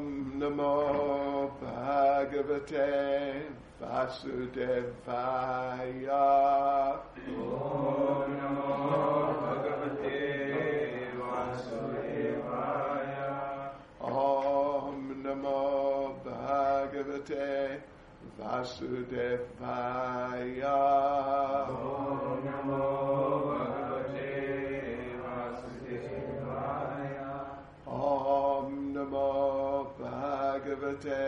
Namo Bhagavate Vasudevaya. Om Namo Bhagavate Vasudevaya. Om Namo Bhagavate Vasudevaya. Om Namo Bhagavate Vasudevaya. Om Namo Bhagavate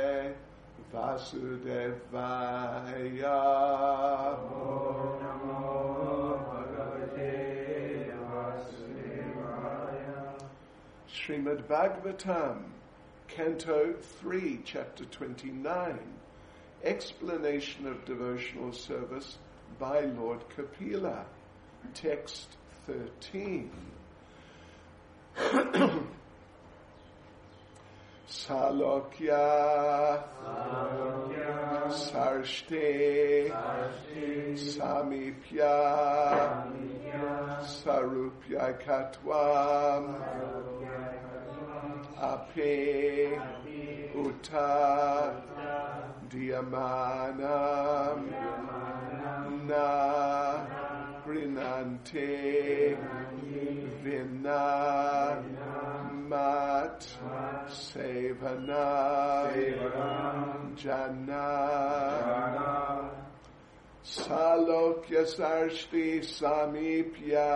Vasudevaya. Om Namo Bhagavate Vasudevaya. Srimad Bhagavatam, Canto 3, Chapter 29, Explanation of Devotional Service by Lord Kapila, Text 13. Salokya, Sarshte, Samipya, Sarupya Katvam, Ape, Uta, Diamanam, Na, Grinante, Vina, Mat, Sevana, Jana, Salokya Sarshti Samipya,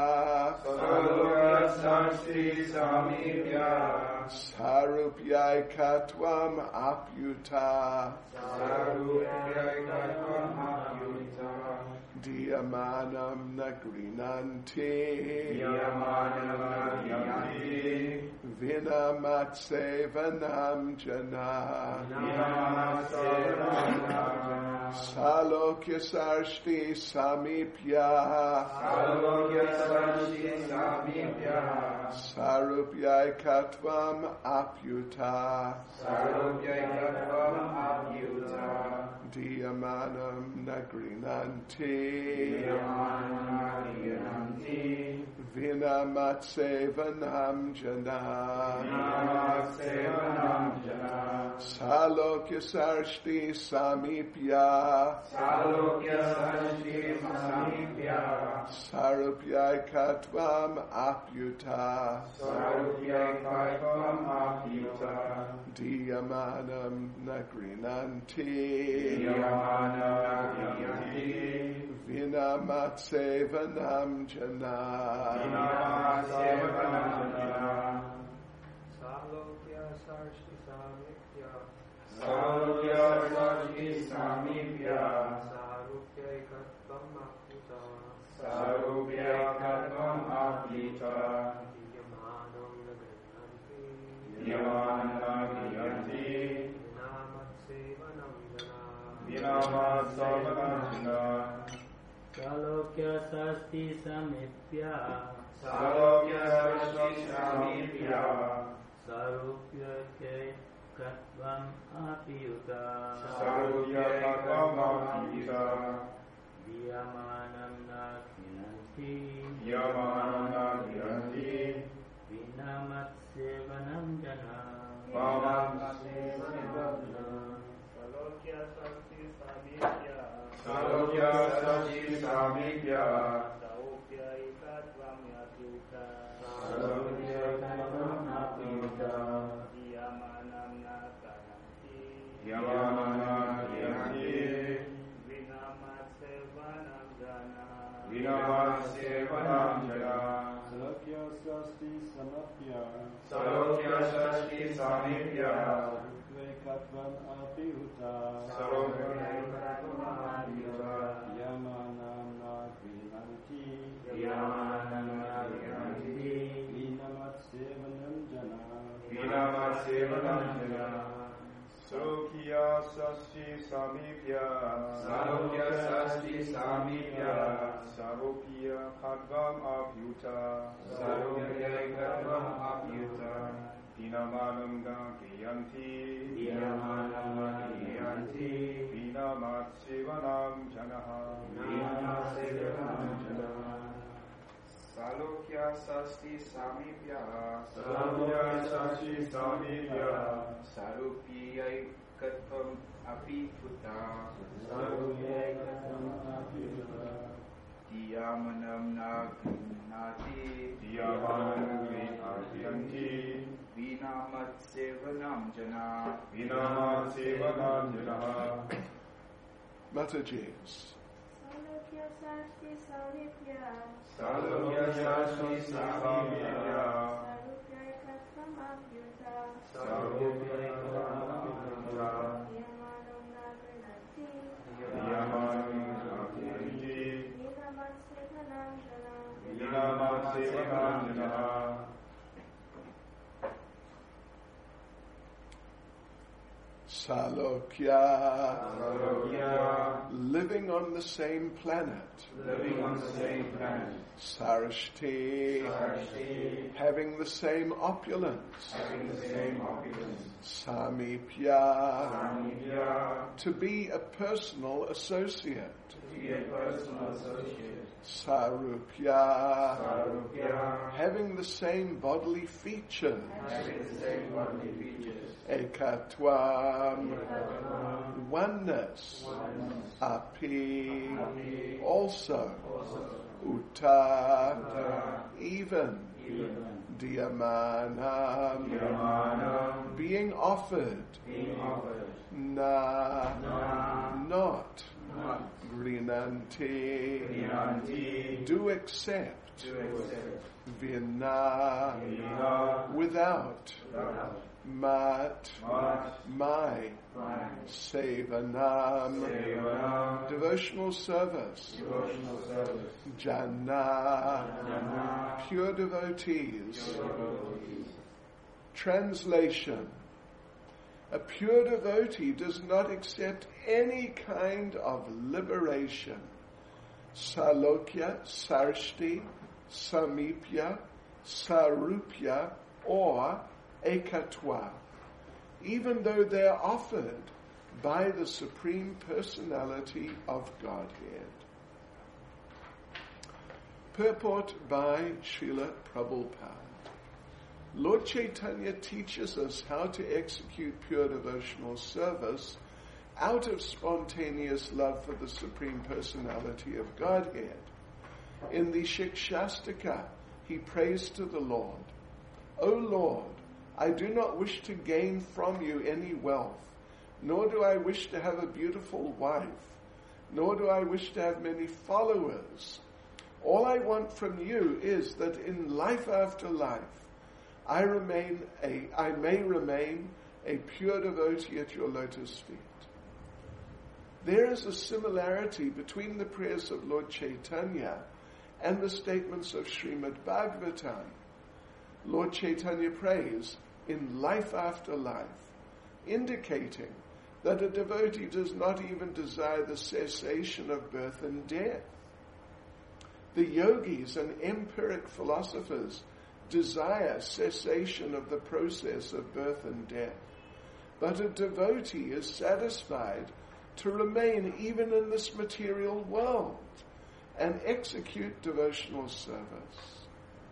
Sarupya Katvam Apyuta, Diamanam Nagrinante, Vinamatsevanam Jana, Salokya Sarshti Samipya, Sarupya Katvam Apyuta, Diamanam Nagrinante, Vinamatsevanam Jana, Salokya Sarshti Samipya, Sarupya Katvam Apyuta, Diamanam Nagrinante, Vinamatsevanam Jana, Salokya Sarshti Samipya, Sarupya Katvam Apyuta, Diyamanam Nagrinanti, Vinamatsevanam Jana, Salokya Sarshti Samipya, Sarupya Katvam Apyuta, Diyamanam Nagrinanti, Vinamatsevanam Jana, Salokya Sarshti Samipya, Sarupya Katvam Apyuta, Diyamanam Nagrinanti, Vinamatsevanam Jana, Salokya Sarshti Samipya, Sarupya Katvam Apyuta, Diyamanam Nagrinanti, Vinamatsevanam Jana, Salokya Sarshti Samipya, Sarupya Katvam Apyuta, Diyamanam Nagrinanti, Vinamatsevanam Jana, Salokya Sarshti Samipya, Sashi Samipya Sarupyaikatvam apituta Diyamanam nagnati Diyamanam Vinatiyanti Vinamat sevanam jana Vinamat sevanam janaha. Mataji's. Salokya Sashti Samipya Salokya Sashi Samipya Sarupya Katvam Apyuta Sarupya Yamanam Nagrinati Diyamanam Vinatiyanti Vinamat Sevanam Jana Vinamat sevanam janaha. Salokya, Salokya, living on the same planet. living on the same planet. Sarashti, Sarashti, having the same opulence. having the same opulence. Samipya, Samipya, to be a personal associate. to be a personal associate. Sarupya, Sarupya, having the same bodily features. having the same bodily features. Ekatvam, oneness. Api, also. Uta, even. Diyamanam, Yamanam, being offered. being offered. Na, not. Not Grinanti, Vinanti, do accept. to accept. Vina, Vina, without. without. Mat, Mat, my. mind. Sevanam, Sevanam, devotional service. devotional service. Jana, Jana, pure devotees. devotees. Translation. A pure devotee does not accept any kind of liberation. Salokya, Sarshti, Samipya, Sarupya, or Ekatwa, even though they are offered by the Supreme Personality of Godhead. Purport by Srila Prabhupada. Lord Chaitanya teaches us how to execute pure devotional service out of spontaneous love for the Supreme Personality of Godhead. In the Shikshastika, he prays to the Lord, O Lord, I do not wish to gain from you any wealth, nor do I wish to have a beautiful wife, nor do I wish to have many followers. All I want from you is that in life after life, I may remain a pure devotee at your lotus feet. There is a similarity between the prayers of Lord Chaitanya and the statements of Srimad Bhagavatam. Lord Chaitanya prays in life after life, indicating that a devotee does not even desire the cessation of birth and death. The yogis and empiric philosophers desire cessation of the process of birth and death. But a devotee is satisfied to remain even in this material world and execute devotional service.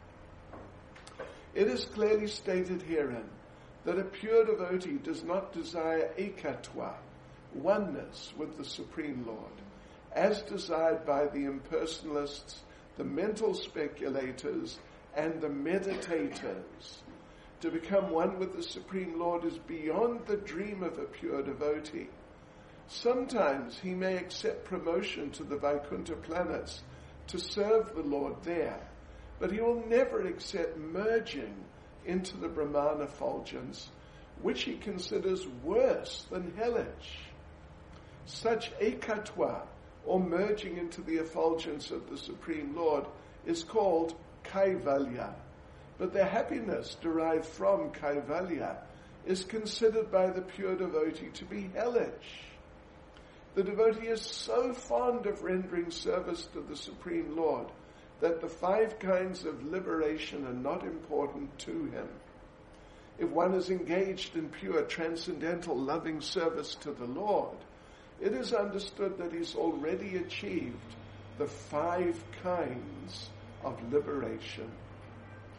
It is clearly stated herein that a pure devotee does not desire ekatva, oneness with the Supreme Lord, as desired by the impersonalists, the mental speculators, and the meditators. To become one with the Supreme Lord is beyond the dream of a pure devotee. Sometimes he may accept promotion to the Vaikuntha planets to serve the Lord there, but he will never accept merging into the Brahmana effulgence, which he considers worse than hellish. Such ekatva, or merging into the effulgence of the Supreme Lord, is called kaivalya. But the happiness derived from kaivalya is considered by the pure devotee to be hellish. The devotee is so fond of rendering service to the Supreme Lord that the 5 kinds of liberation are not important to him. If one is engaged in pure transcendental loving service to the Lord, it is understood that he's already achieved the 5 kinds of liberation.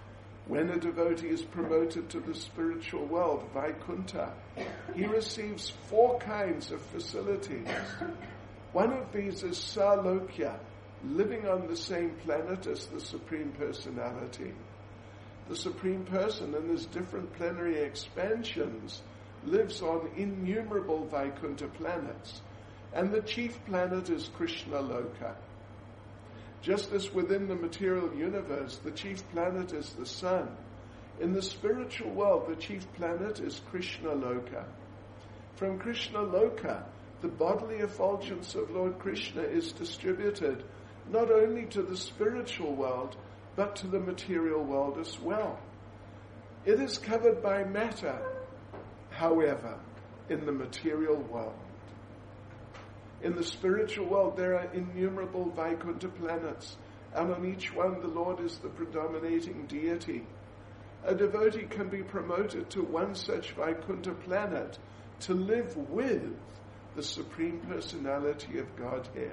When a devotee is promoted to the spiritual world, Vaikuntha, he receives 4 kinds of facilities. One of these is Salokya, living on the same planet as the Supreme Personality. The Supreme Person, in his different plenary expansions, lives on innumerable Vaikuntha planets, and the chief planet is Krishna Loka. Just as within the material universe, the chief planet is the sun, in the spiritual world, the chief planet is Krishna Loka. From Krishna Loka, the bodily effulgence of Lord Krishna is distributed not only to the spiritual world, but to the material world as well. It is covered by matter, however, in the material world. In the spiritual world, there are innumerable Vaikuntha planets, and on each one the Lord is the predominating deity. A devotee can be promoted to one such Vaikuntha planet to live with the Supreme Personality of Godhead.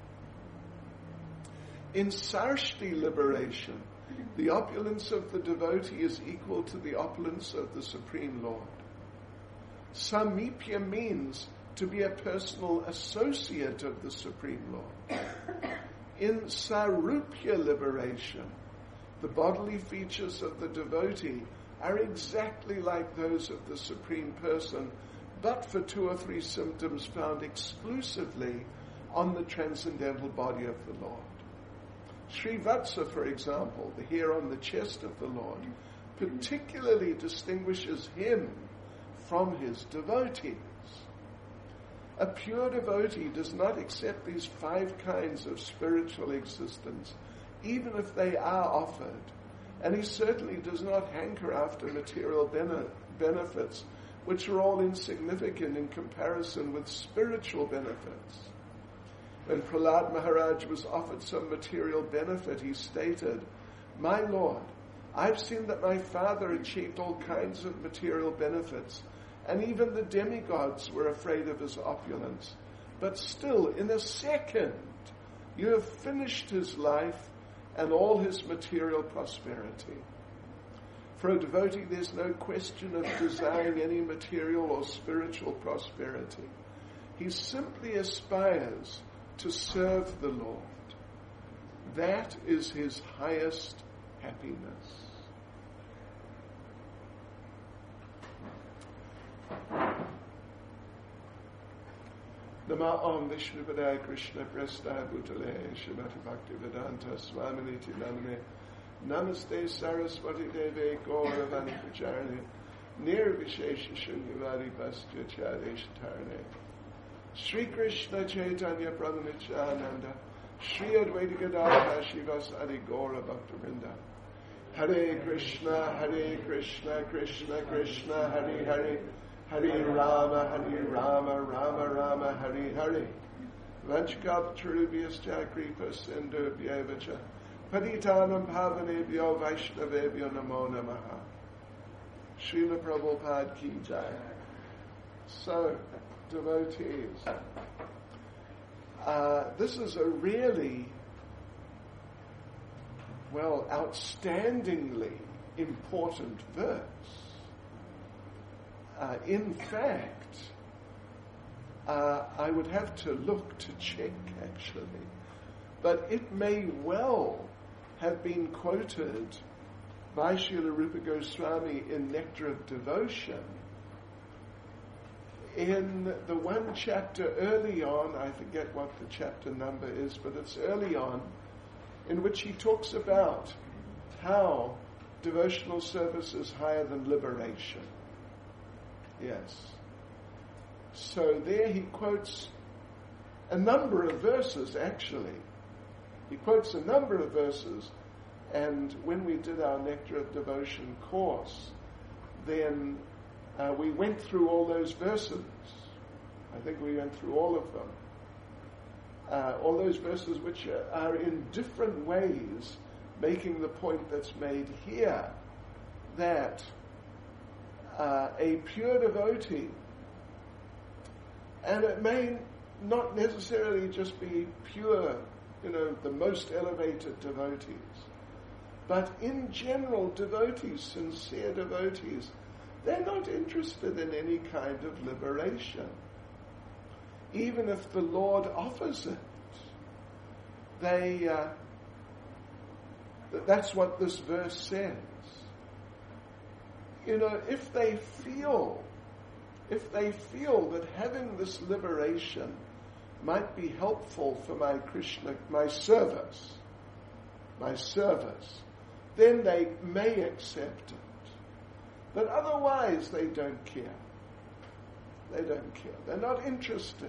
In Sarshti liberation, the opulence of the devotee is equal to the opulence of the Supreme Lord. Samipya means to be a personal associate of the Supreme Lord. In Sarupya liberation, the bodily features of the devotee are exactly like those of the Supreme Person, but for 2 or 3 symptoms found exclusively on the transcendental body of the Lord. Srivatsa, for example, the hair on the chest of the Lord, particularly distinguishes him from his devotees. A pure devotee does not accept these 5 kinds of spiritual existence, even if they are offered, and he certainly does not hanker after material benefits, which are all insignificant in comparison with spiritual benefits. When Prahlad Maharaj was offered some material benefit, he stated, "My Lord, I've seen that my father achieved all kinds of material benefits, and even the demigods were afraid of his opulence. But still, in a second, you have finished his life and all his material prosperity." For a devotee, there's no question of desiring any material or spiritual prosperity. He simply aspires to serve the Lord. That is his highest happiness. Nama Om Vishnupadaya Krishna Prestaya Bhutale Srimati Bhaktivedanta Swaminiti Namane Namaste Saraswati Deve Gauravani Pracharane Nirvishesha Shunyavadi Bhastya Chadeshatarane Sri Krishna Chaitanya Prabhu Nityananda Sri Advaita Gadadhara Shivasadi Gaura Bhaktivinoda Hare Krishna, Krishna Krishna, Hare Hare, Hare Rama, Rama Rama, Hare Hare. Vanchakaptarubhyascha kripa sindhubhyevacha Patitanam Pavanebhyo Vaishnavebhyo Namo Namaha. Srila Prabhupada ki jai. So, devotees, this is a really, outstandingly important verse. In fact, I would have to look to check, actually, but it may well have been quoted by Srila Rupa Goswami in Nectar of Devotion in the one chapter early on. I forget what the chapter number is, but it's early on, in which he talks about how devotional service is higher than liberation. Yes. So there he quotes a number of verses, actually. He quotes a number of verses, and when we did our Nectar of Devotion course, then we went through all those verses. I think we went through all of them. All those verses which are in different ways making the point that's made here, that a pure devotee, and it may not necessarily just be pure, the most elevated devotees, But in general, devotees, sincere devotees, they're not interested in any kind of liberation. Even if the Lord offers it, that's what this verse says. You know, if they feel that having this liberation might be helpful for my service, then they may accept it. But otherwise they don't care. They're not interested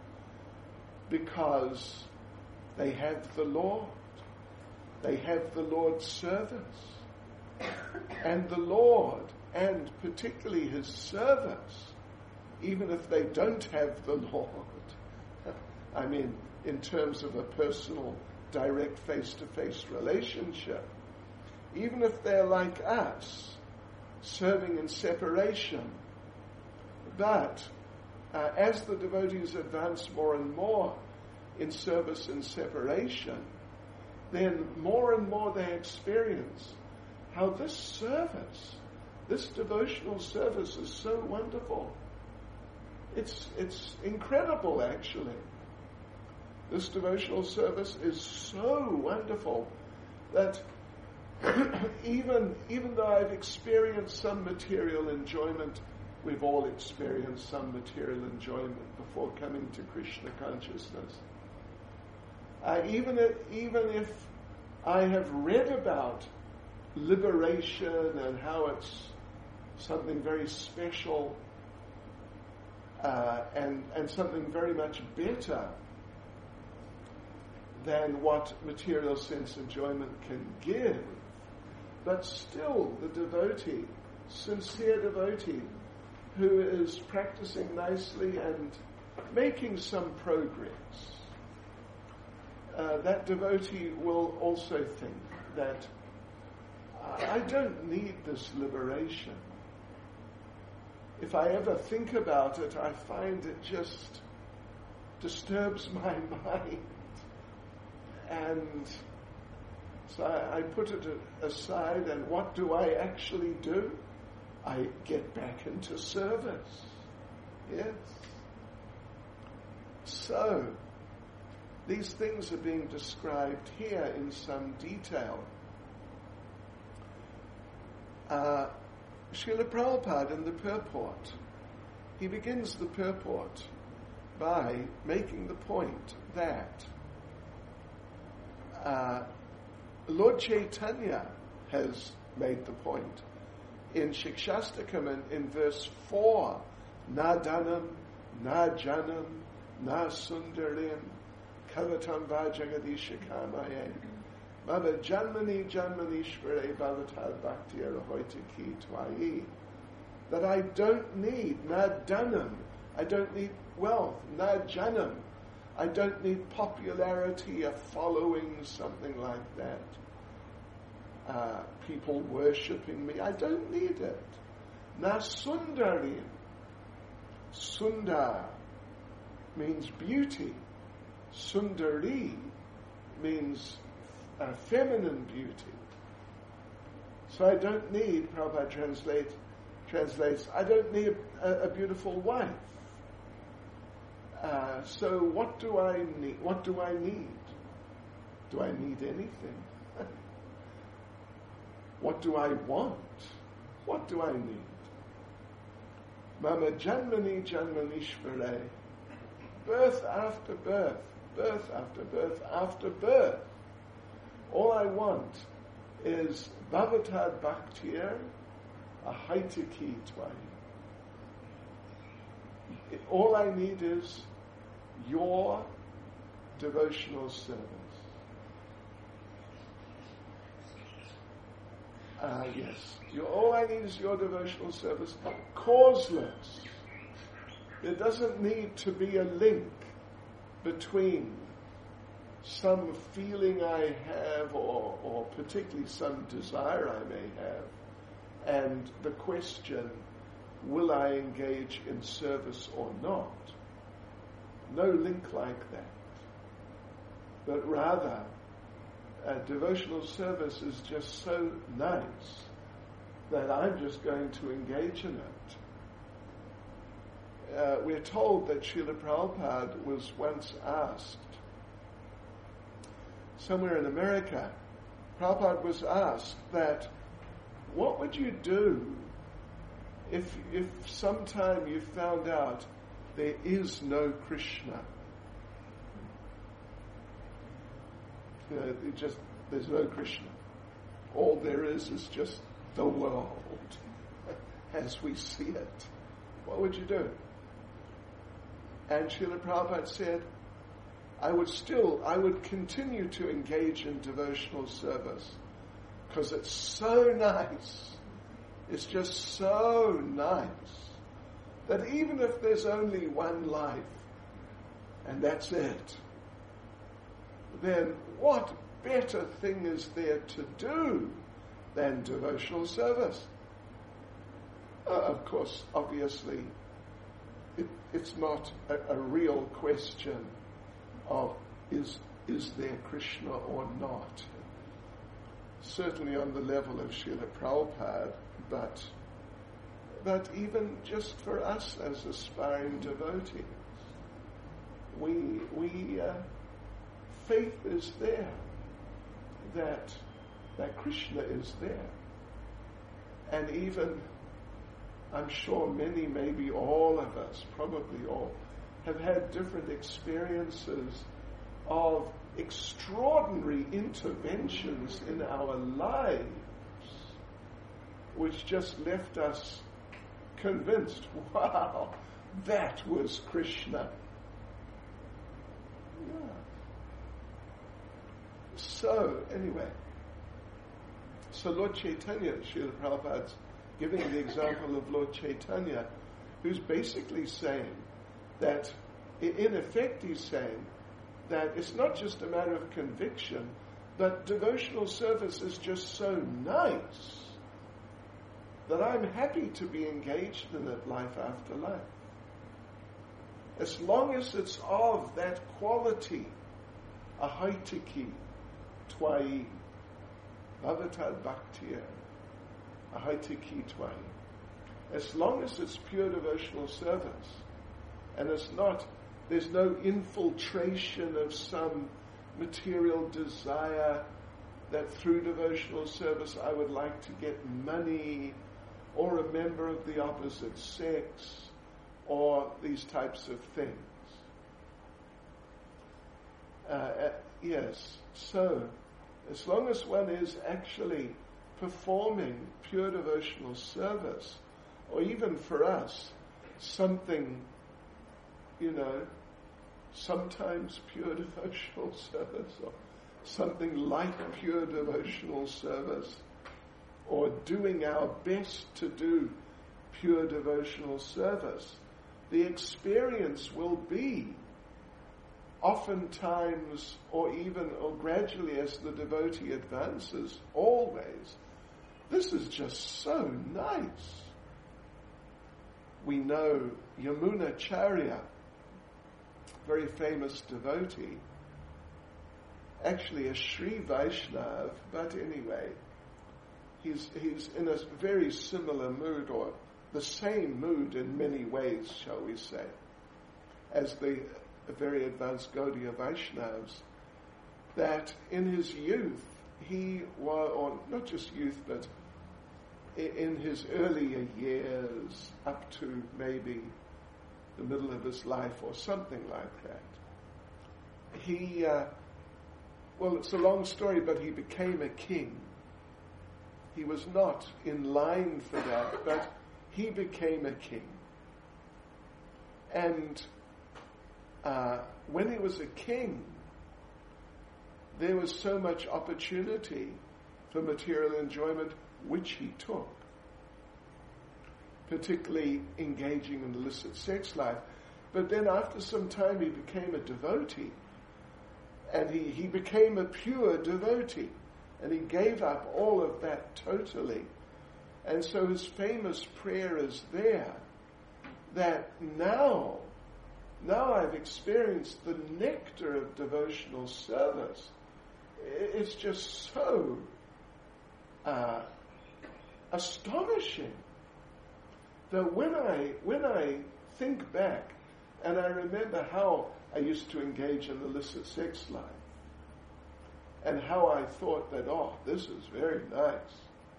because they have the Lord. They have the Lord's service. And the Lord, and particularly His service, even if they don't have the Lord, I mean, in terms of a personal, direct, face-to-face relationship, even if they're like us, serving in separation, but as the devotees advance more and more in service in separation, then more and more they experience how this service, this devotional service is so wonderful. It's incredible, actually. This devotional service is so wonderful that even though I've experienced some material enjoyment, we've all experienced some material enjoyment before coming to Krishna consciousness. Even if I have read about liberation and how it's something very special and something very much better than what material sense enjoyment can give, but still the devotee, sincere devotee, who is practicing nicely and making some progress, that devotee will also think that I don't need this liberation. If I ever think about it, I find it just disturbs my mind. And so I put it aside, and what do I actually do? I get back into service. Yes. So, these things are being described here in some detail. Srila Prabhupada in the purport, he begins the purport by making the point that Lord Chaitanya has made the point in Shikshastakam in verse 4, Na Dhanam, Na Janam, Na Sundarim, Kavatam Va Jagadisha Kamaye, Mama Janmani Janmanishvare Bhavatad Bhakti Arahoita Ki Twai, that I don't need Na Dhanam, I don't need wealth, Na Janam, I don't need popularity, a following, something like that. People worshipping me. I don't need it. Na Sundarim. Sundar means beauty. Sundari means feminine beauty. So I don't need, Prabhupada translates, I don't need a beautiful wife. So what do I need? What do I need? Do I need anything? What do I want? What do I need? Mama Janmani Janmanishvare. Birth after birth, birth after birth after birth. All I want is Bhavatad Bhaktir Ahaitaki Twai. All I need is your devotional service. Yes. All I need is your devotional service. Causeless. There doesn't need to be a link between some feeling I have or particularly some desire I may have and the question, will I engage in service or not? No link like that. But rather, devotional service is just so nice that I'm just going to engage in it. We're told that Srila Prabhupada was once asked, somewhere in America, Prabhupada was asked that, what would you do if sometime you found out there is no Krishna? There's no Krishna. All there is just the world as we see it. What would you do? And Srila Prabhupada said, I would continue to engage in devotional service because it's so nice. It's just so nice that even if there's only one life and that's it, then what better thing is there to do than devotional service? Of course, obviously, it's not a real question of is there Krishna or not. Certainly on the level of Srila Prabhupada, but even just for us as aspiring devotees, faith is there, that Krishna is there. And even, I'm sure many, maybe all of us, probably all, have had different experiences of extraordinary interventions in our lives, which just left us convinced, wow, that was Krishna. Yeah. So, anyway, Lord Chaitanya, Srila Prabhupada's giving the example of Lord Chaitanya, who's basically saying that, in effect he's saying that it's not just a matter of conviction, but devotional service is just so nice that I'm happy to be engaged in it life after life. As long as it's of that quality, ahaitiki, twai, bhavatad bhaktir, ahaitiki twai. As long as it's pure devotional service, and there's no infiltration of some material desire that through devotional service I would like to get money, or a member of the opposite sex, or these types of things. Yes, so as long as one is actually performing pure devotional service, or even for us, something, sometimes pure devotional service, or something like pure devotional service, or doing our best to do pure devotional service, the experience will be oftentimes, or gradually as the devotee advances, always, this is just so nice. We know Yamunacharya, very famous devotee, actually a Sri Vaishnav, but anyway, he's in a very similar mood, or the same mood in many ways, shall we say, as the very advanced Gaudiya Vaishnavas, that in his youth, he was, or not just youth, but in his earlier years, up to maybe the middle of his life or something like that, it's a long story, but he became a king. He was not in line for that, but he became a king. And when he was a king, there was so much opportunity for material enjoyment, which he took, particularly engaging in illicit sex life. But then after some time he became a devotee, and he became a pure devotee, and he gave up all of that totally. And so his famous prayer is there, that now I've experienced the nectar of devotional service. it's just so astonishing that when I think back and I remember how I used to engage in illicit sex life and how I thought that, this is very nice.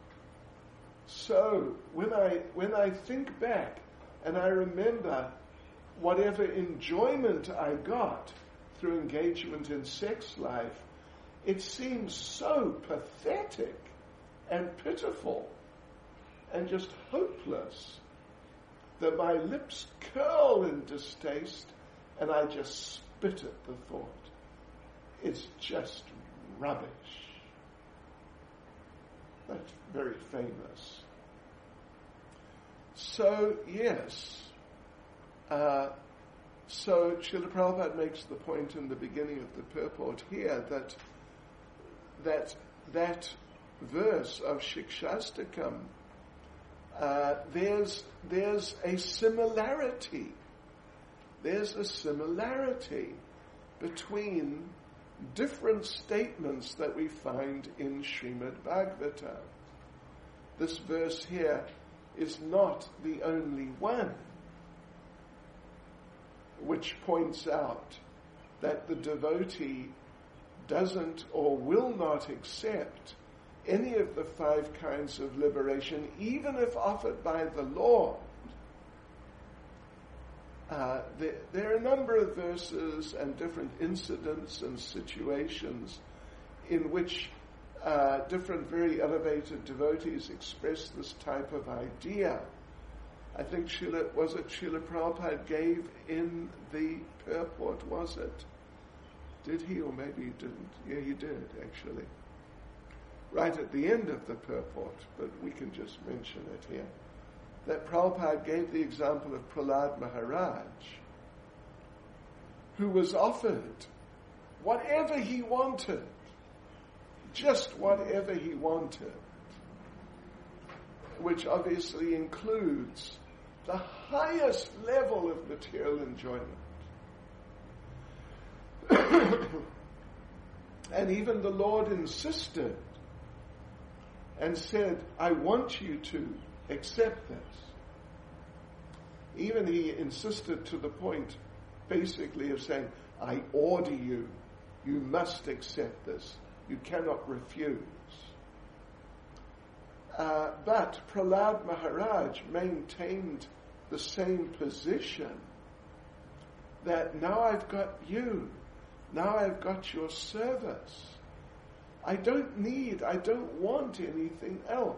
So when I think back and I remember whatever enjoyment I got through engagement in sex life, it seems so pathetic and pitiful and just hopeless that my lips curl in distaste and I just spit at the thought. It's just rubbish. That's very famous. So, yes. So Srila Prabhupada makes the point in the beginning of the purport here that verse of Shikshastakam, there's a similarity. There's a similarity between different statements that we find in Srimad Bhagavatam. This verse here is not the only one which points out that the devotee doesn't or will not accept any of the 5 kinds of liberation, even if offered by the Lord. There are a number of verses and different incidents and situations in which different very elevated devotees express this type of idea. I think Srila Prabhupada gave in the purport, was it? Did he, or maybe he didn't? Yeah, he did, actually. Right at the end of the purport, but we can just mention it here. That Prabhupada gave the example of Prahlad Maharaj, who was offered whatever he wanted, just whatever he wanted, which obviously includes the highest level of material enjoyment. And even the Lord insisted and said, I want you to accept this. Even he insisted to the point, basically, of saying, I order you, you must accept this. You cannot refuse. But Prahlad Maharaj maintained the same position that now I've got you, now I've got your service. I don't want anything else.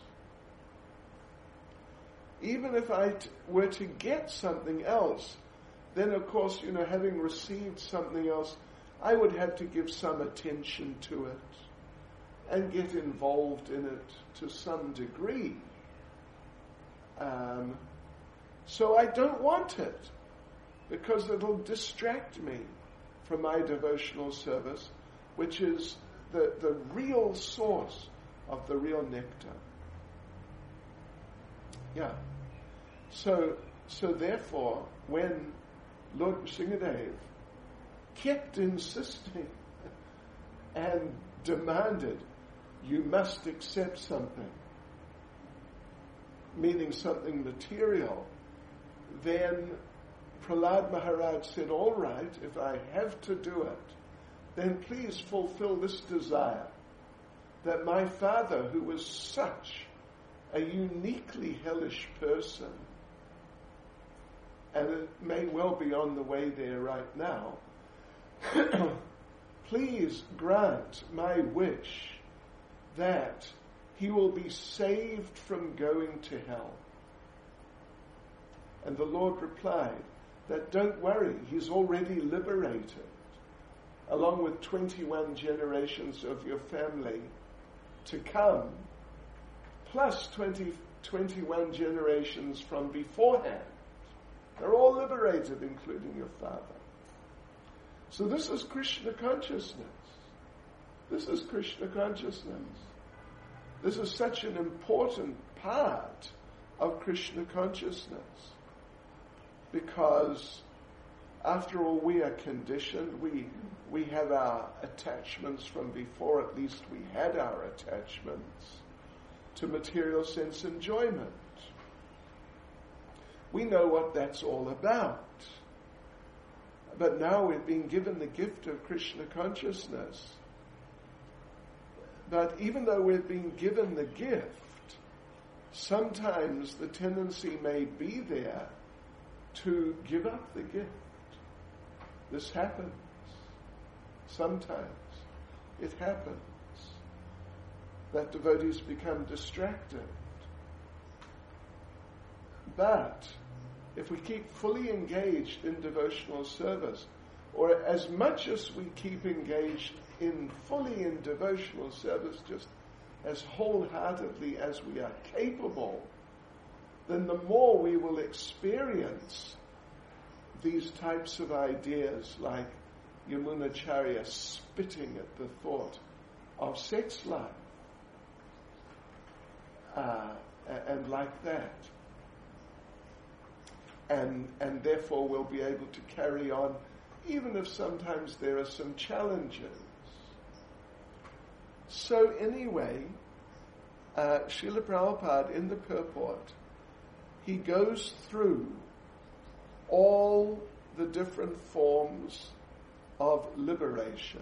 Even if I were to get something else, then of course, having received something else, I would have to give some attention to it and get involved in it to some degree. So I don't want it because it'll distract me from my devotional service, which is the real source of the real nectar. Yeah. So therefore, when Lord Nrsimhadev kept insisting and demanded, you must accept something, meaning something material, then Prahlad Maharaj said, all right, if I have to do it, then please fulfill this desire, that my father, who was such a uniquely hellish person, and it may well be on the way there right now, please grant my wish that he will be saved from going to hell. And the Lord replied that don't worry, he's already liberated, along with 21 generations of your family to come, plus 21 generations from beforehand. They're all liberated, including your father. So this is Krishna consciousness. This is Krishna consciousness. This is such an important part of Krishna consciousness because After all, we are conditioned. We have our attachments from before. At least we had our attachments to material sense enjoyment. We know what that's all about. But now we've been given the gift of Krishna consciousness. But even though we've been given the gift, sometimes the tendency may be there to give up the gift. This happens. Sometimes it happens that devotees become distracted. But if we keep fully engaged in devotional service, or as much as we keep engaged fully in devotional service, just as wholeheartedly as we are capable, then the more we will experience these types of ideas like Yamunacharya spitting at the thought of sex life, and like that. And therefore we'll be able to carry on, even if sometimes there are some challenges. So anyway, Srila Prabhupada in the purport, he goes through all the different forms of liberation.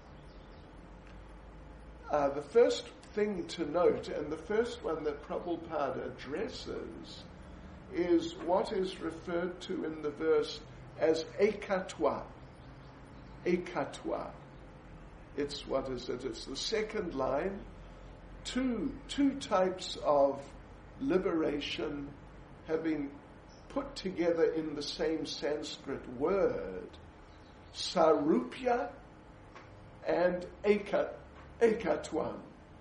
The first thing to note, and the first one that Prabhupada addresses, is what is referred to in the verse as ekatva. Ekatva. It's what is it? It's the second line. Two types of liberation have been put together in the same Sanskrit word. Sarupya and ekatvam.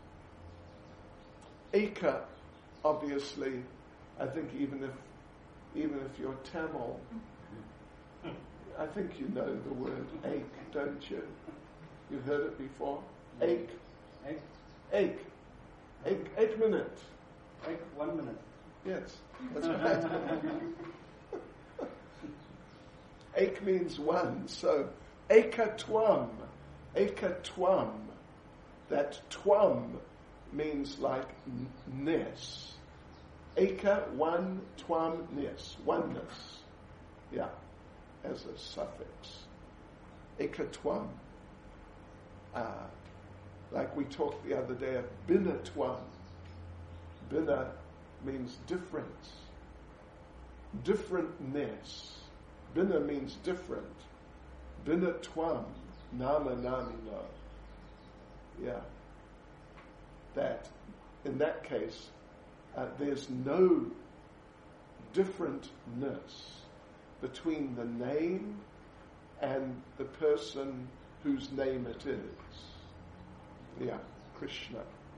Eka, obviously, I think even if you're Tamil, I think you know the word ache, don't you? You've heard it before? Ache. Ache. 8 minutes. 1 minute. Yes, that's right. Ache means one, so ekatvam. Ekatvam. That twam means like ness. Eka, one, twam, ness. Oneness. Yeah, as a suffix. Ekatvam. Like we talked the other day of binatvam. Bina means difference. Differentness. Bina means different. Binatvam. Nama namino. Yeah. That, in that case, there's no differentness between the name and the person whose name it is. Yeah, Krishna.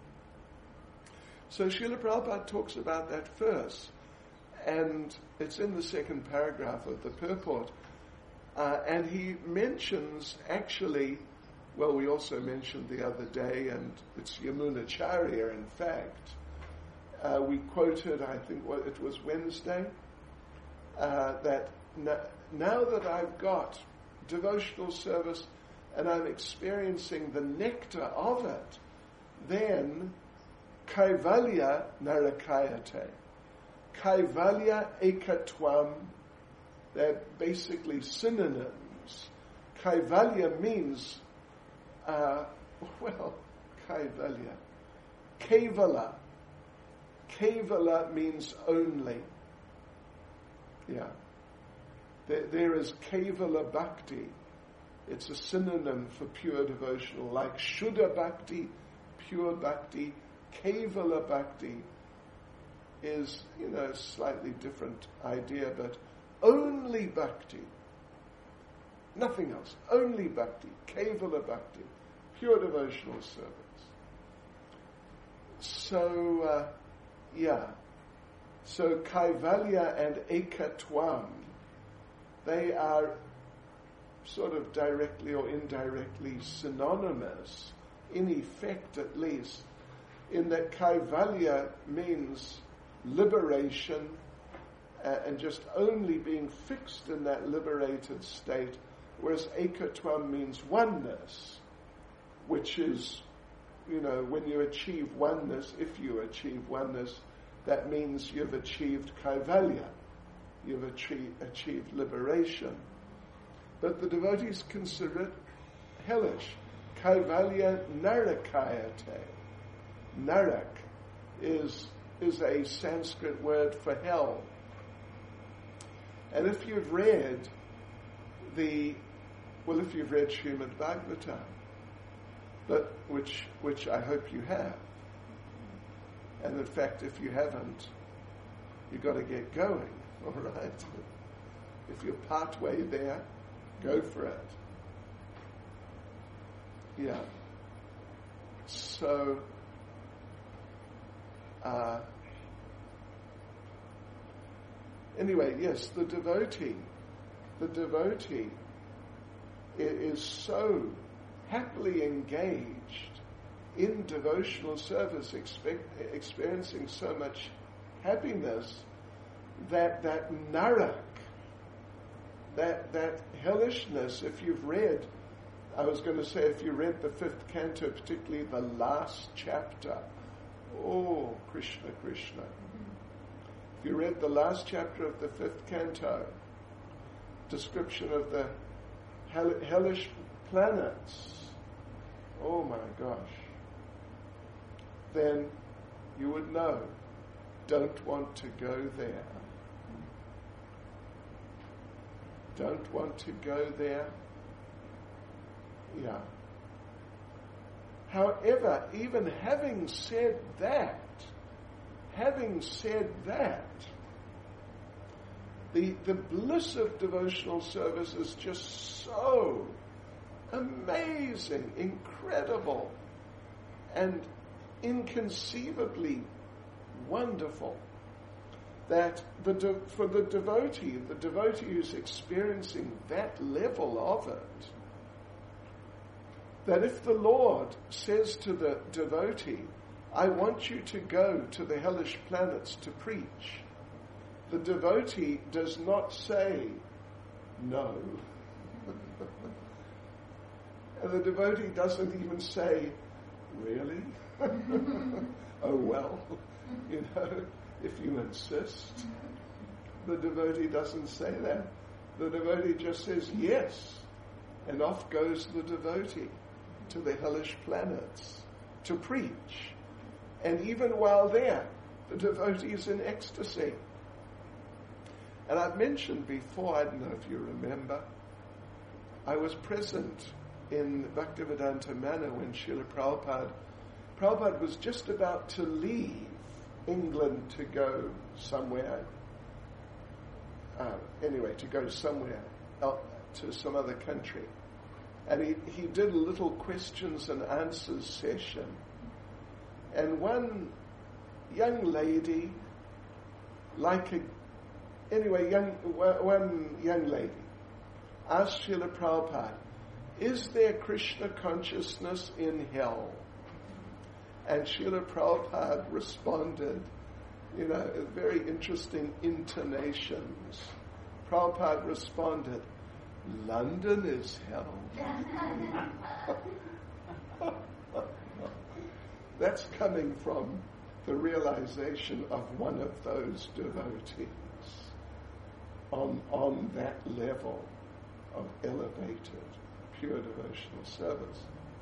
So Srila Prabhupada talks about that first, and it's in the second paragraph of the purport, and he mentions actually, well, we also mentioned the other day, and it's Yamunacharya, in fact. We quoted, I think it was Wednesday, that now that I've got devotional service and I'm experiencing the nectar of it, then Kaivalya narakayate. Kaivalya ekatvam, they're basically synonyms. Kaivalya means, Kaivalya. Kevala. Kevala means only. Yeah. There is Kevala Bhakti. It's a synonym for pure devotional, like Shuddha Bhakti, pure Bhakti. Kevala Bhakti is, a slightly different idea, but only Bhakti. Nothing else. Only Bhakti. Kevala Bhakti. Pure devotional service. So, So Kaivalya and Ekatvam, they are sort of directly or indirectly synonymous, in effect at least, in that Kaivalya means liberation and just only being fixed in that liberated state, whereas ekatvam means oneness, which is, when you achieve oneness, if you achieve oneness, that means you've achieved kaivalya, you've achieved liberation. But the devotees consider it hellish. Kaivalya narakayate. Narak is a Sanskrit word for hell. And if you've read Srimad Bhagavatam, but which I hope you have, and in fact, if you haven't, you've got to get going, all right? If you're partway there, go for it. Yeah. So, anyway, yes, the devotee is so happily engaged in devotional service, experiencing so much happiness, that narak, that hellishness, if you read the 5th canto, particularly the last chapter, oh, Krishna, Krishna. If you read the last chapter of the 5th canto, description of the hellish planets, oh my gosh, then you would know, don't want to go there. Don't want to go there. Yeah. However, even having said that, the bliss of devotional service is just so amazing, incredible, and inconceivably wonderful, that for the devotee who's experiencing that level of it, that if the Lord says to the devotee, I want you to go to the hellish planets to preach, the devotee does not say no. And the devotee doesn't even say, really? Oh well, if you insist. The devotee doesn't say that. The devotee just says yes, and off goes the devotee to the hellish planets to preach. And even while there, the devotee is in ecstasy. And I've mentioned before, I don't know if you remember, I was present in Bhaktivedanta Manor when Srila Prabhupada was just about to leave England to go somewhere, to some other country. And he did a little questions and answers session. And one young lady, one young lady asked Srila Prabhupada, is there Krishna consciousness in hell? And Srila Prabhupada responded, very interesting intonations. Prabhupada responded, London is hell. That's coming from the realization of one of those devotees on that level of elevated, pure devotional service.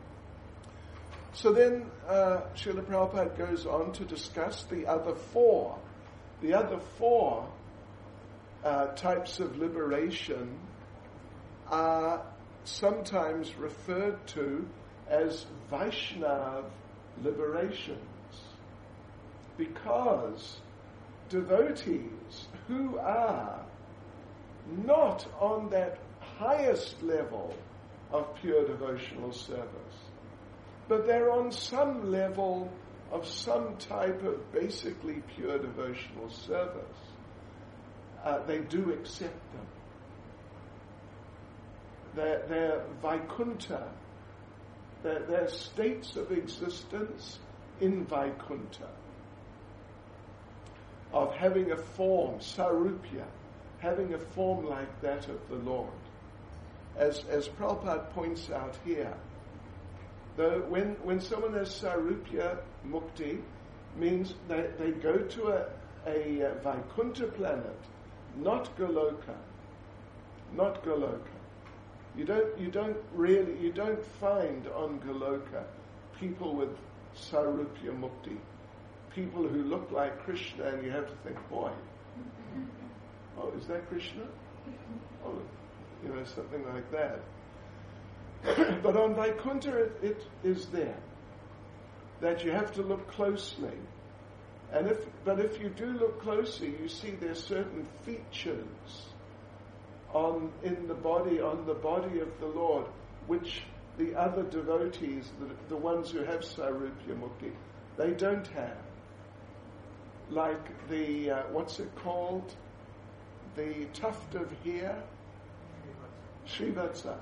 So then Srila Prabhupada goes on to discuss the other four. The other four types of liberation are sometimes referred to as Vaishnav liberations, because devotees who are not on that highest level of pure devotional service, but they're on some level of some type of basically pure devotional service, they do accept them. They're Vaikuntha. They're states of existence in Vaikuntha. of having a form, sarupya, having a form like that of the Lord. As Prabhupada points out here, though when someone has sarupya mukti, means they go to a Vaikuntha planet, not Goloka. Not Goloka. You don't find on Goloka people with sarupya mukti, people who look like Krishna, and you have to think, boy, oh, is that Krishna? Oh, something like that. But on Vaikuntha it is there, that you have to look closely. But if you do look closely, you see there's certain features on the body of the Lord, which the other devotees, the ones who have Sarupya Mukti, they don't have. Like the, what's it called? The tuft of hair? Srivatsa.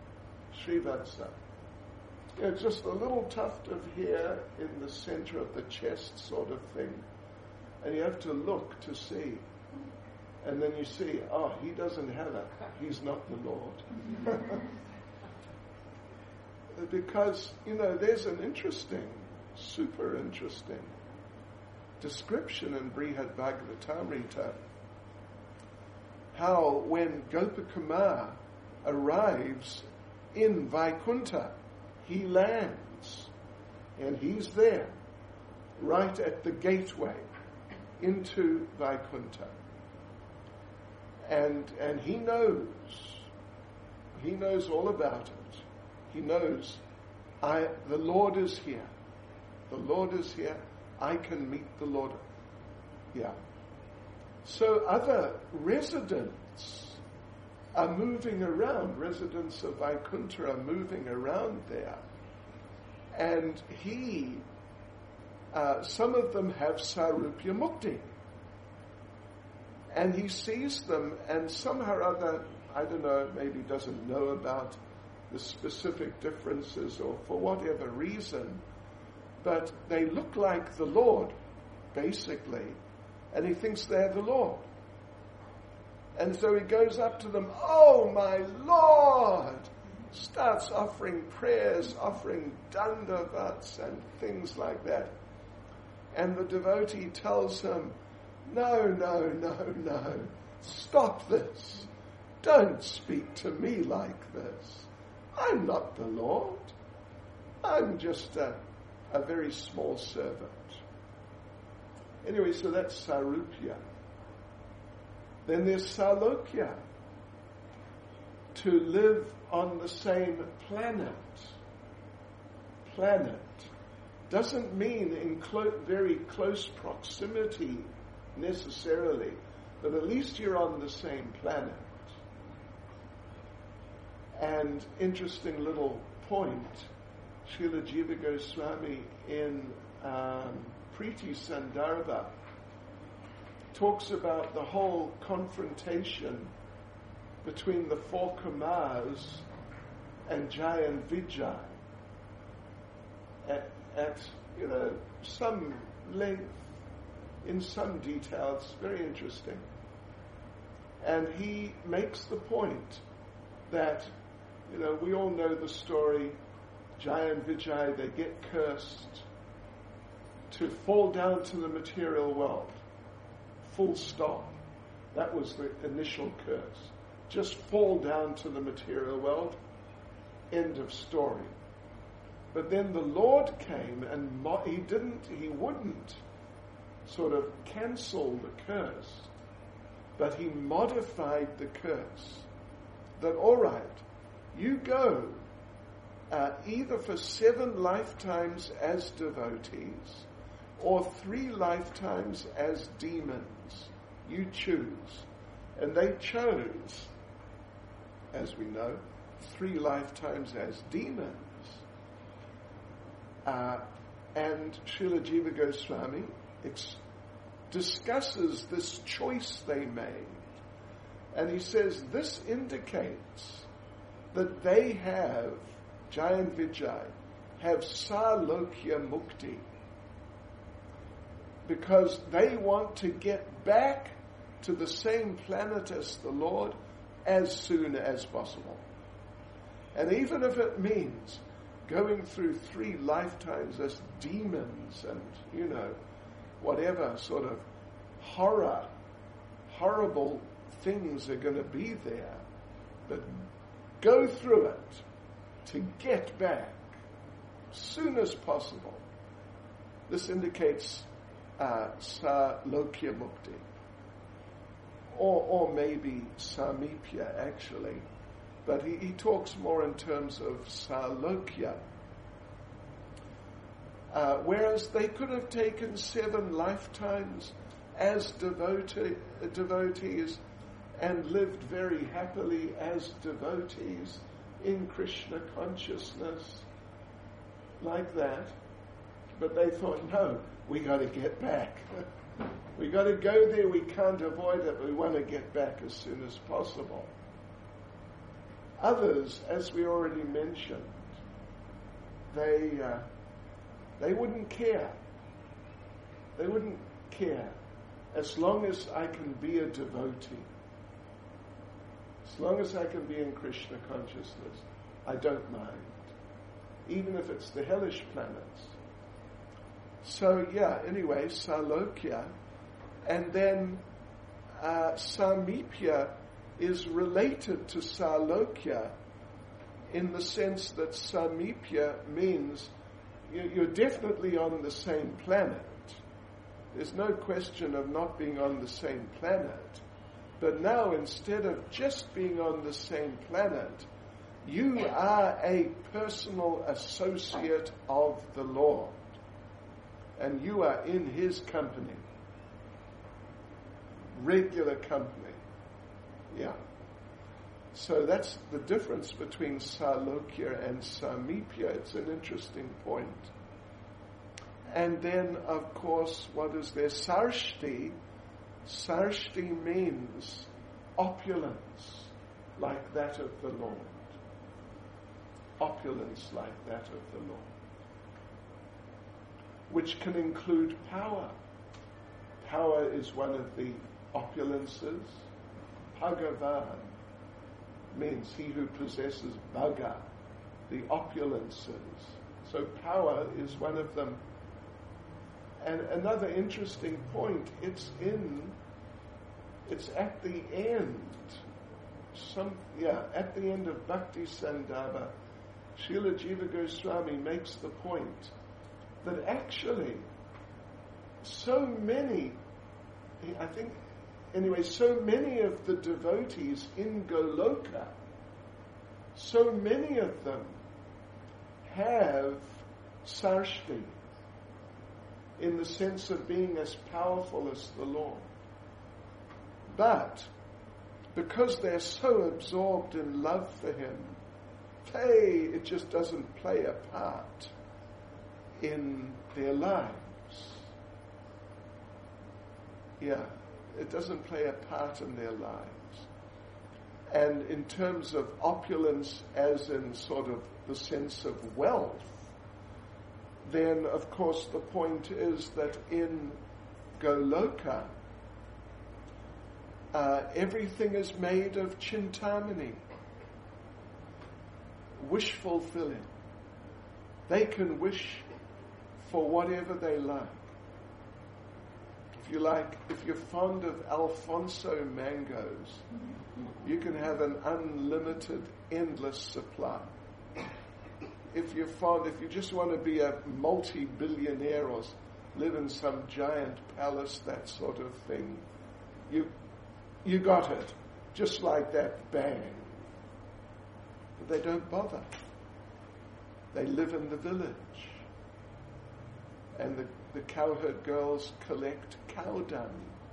Just a little tuft of hair in the center of the chest sort of thing. And you have to look to see. And then you see, he doesn't have it. He's not the Lord. Because, there's an super interesting description in Brihad Bhagavatamrita how when Gopakumar arrives in Vaikuntha, he lands, and he's there, right at the gateway into Vaikuntha. And he knows all about it. He knows, the Lord is here. The Lord is here. I can meet the Lord. Yeah. So other residents are moving around. Residents of Vaikuntha are moving around there. And some of them have Sarupya Mukti. And he sees them, and somehow or other, I don't know, maybe doesn't know about the specific differences or for whatever reason, but they look like the Lord, basically, and he thinks they're the Lord. And so he goes up to them, "Oh, my Lord!" Starts offering prayers, offering dandavats and things like that. And the devotee tells him, No. Stop this. Don't speak to me like this. I'm not the Lord. I'm just a very small servant. Anyway, so that's Sarupya. Then there's Salokya. To live on the same planet. Planet doesn't mean in very close proximity necessarily, but at least you're on the same planet. And interesting little point, Srila Jiva Goswami in Priti Sandarbha talks about the whole confrontation between the four Kumars and Jai and Vijay at some length, in some detail. It's very interesting. And he makes the point that, we all know the story, Jai and Vijay, they get cursed to fall down to the material world. Full stop. That was the initial curse. Just fall down to the material world. End of story. But then the Lord came and he wouldn't sort of cancel the curse, but he modified the curse. That, all right, you go either for 7 lifetimes as devotees or 3 lifetimes as demons. You choose. And they chose, as we know, 3 lifetimes as demons. And Srila Jiva Goswami discusses this choice they made. And he says this indicates that they have, Jai and Vijay, have Salokya Mukti. because they want to get back to the same planet as the Lord as soon as possible. And even if it means going through 3 lifetimes as demons and, whatever sort of horrible things are going to be there, but go through it to get back as soon as possible. This indicates Salokya Mukti, or maybe Samipya actually, but he talks more in terms of Salokya. Whereas they could have taken 7 lifetimes as devotees and lived very happily as devotees in Krishna consciousness, like that. But they thought, no, we got to get back. We got to go there. We can't avoid it. We want to get back as soon as possible. Others, as we already mentioned, they wouldn't care. They wouldn't care as long as I can be a devotee. As long as I can be in Krishna consciousness, I don't mind. Even if it's the hellish planets. So anyway, Salokya. And then Samipya is related to Salokya in the sense that Samipya means you're definitely on the same planet. There's no question of not being on the same planet. But now, instead of just being on the same planet, you are a personal associate of the Lord. And you are in His company. Regular company. Yeah. So that's the difference between Salokya and Samipya. It's an interesting point. And then, of course, what is there? Sarshti. Sarshti means opulence like that of the Lord. Opulence like that of the Lord. Which can include power. Power is one of the opulences. Bhagavan means he who possesses bhaga, the opulences. So power is one of them. And another interesting point, it's at the end. At the end of Bhakti Sandarbha, Srila Jiva Goswami makes the point that actually so many of the devotees in Goloka, so many of them have sarshti in the sense of being as powerful as the Lord. But because they're so absorbed in love for Him, it just doesn't play a part in their lives. It doesn't play a part in their lives. And in terms of opulence, as in sort of the sense of wealth, then of course the point is that in Goloka, everything is made of chintamani, wish fulfilling. They can wish for whatever they like. If you're fond of Alfonso mangoes, you can have an unlimited, endless supply. If you just want to be a multi-billionaire or live in some giant palace, that sort of thing, you got it. Just like that, bang. But they don't bother. They live in the village. And the cowherd girls collect cow dung.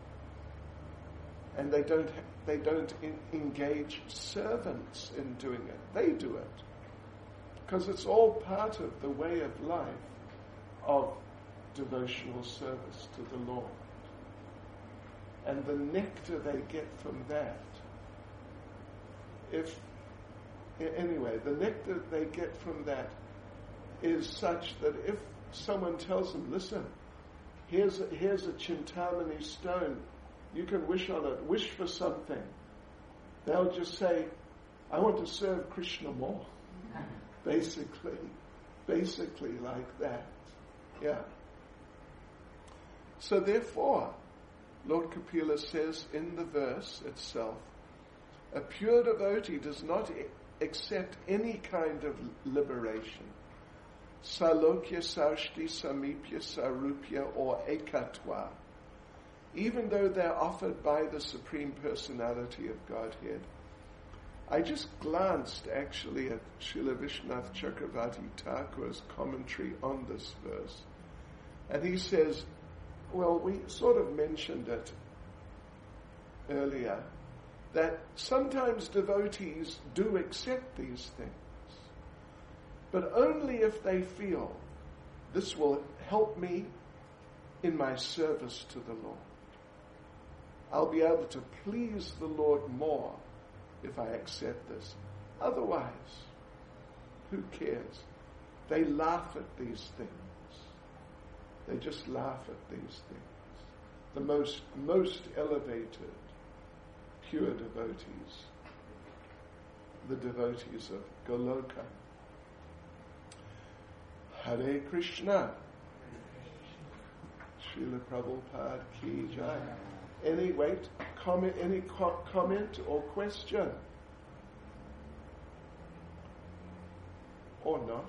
And they don't engage servants in doing it. They do it. Because it's all part of the way of life of devotional service to the Lord. And the nectar they get from that, the nectar they get from that is such that if someone tells them, listen, here's a Chintamani stone. You can wish on it. Wish for something. They'll just say, I want to serve Krishna more. Basically like that. Yeah. So therefore, Lord Kapila says in the verse itself, a pure devotee does not accept any kind of liberation. Salokya, Saushti, Samipya, Sarupya, or Ekatwa, even though they're offered by the Supreme Personality of Godhead. I just glanced actually at Srila Vishwanath Chakravarti Thakur's commentary on this verse. And he says, well, we sort of mentioned it earlier, that sometimes devotees do accept these things, but only if they feel this will help me in my service to the Lord. I'll be able to please the Lord more if I accept this. Otherwise, who cares? They laugh at these things. They just laugh at these things. The most elevated, pure devotees, the devotees of Goloka. Hare Krishna. Srila Prabhupada ki jai. Any comment or question? Or not?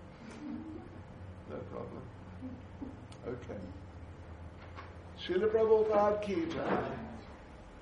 No problem. Okay. Srila Prabhupada ki jai.